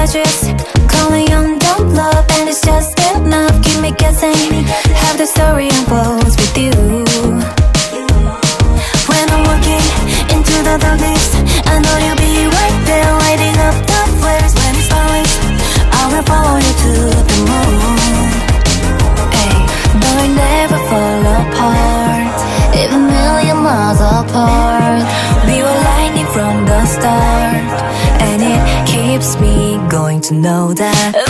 just calling on dumb love, and it's just enough. Keep me guessing, have the story unfolds with you. When I'm walking into the darkness, I know you'll be right there, lighting up the flares. When it's dark, I will follow you to the moon. Hey, but we never fall apart, even million miles apart. We were lightning from the start, and it keeps me going to know that